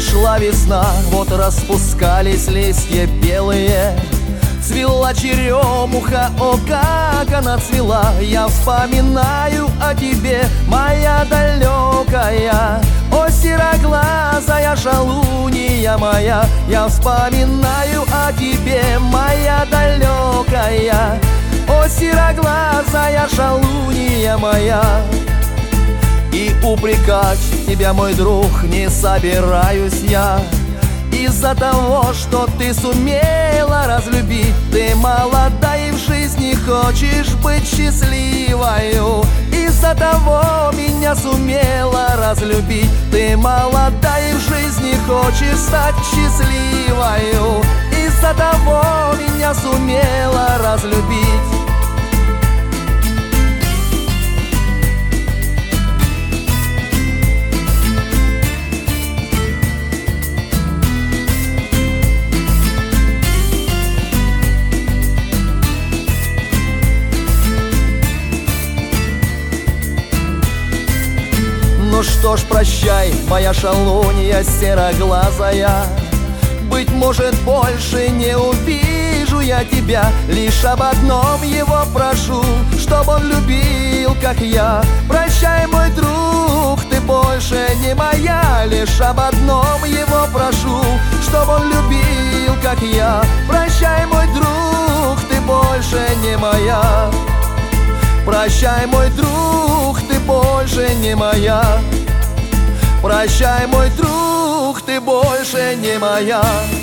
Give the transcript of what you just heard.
Пришла весна, вот распускались листья белые, цвела черемуха, о, как она цвела. Я вспоминаю о тебе, моя далекая, о, сероглазая шалунья моя. Я вспоминаю о тебе, моя далекая, о, сероглазая шалунья моя. И упрекать тебя, мой друг, не собираюсь я, из-за того, что ты сумела разлюбить. Ты молода и в жизни хочешь быть счастливою, из-за того меня сумела разлюбить. Ты молода и в жизни хочешь стать счастливою, из-за того меня сумела разлюбить. Ну что ж, прощай, моя шалунья сероглазая, быть может, больше не увижу я тебя. Лишь об одном его прошу, чтоб он любил, как я. Прощай, мой друг, ты больше не моя. Лишь об одном его прошу, чтоб он любил, как я. Прощай, мой друг, ты больше не моя. Прощай, мой друг, ты больше не моя. Прощай, мой друг, ты больше не моя.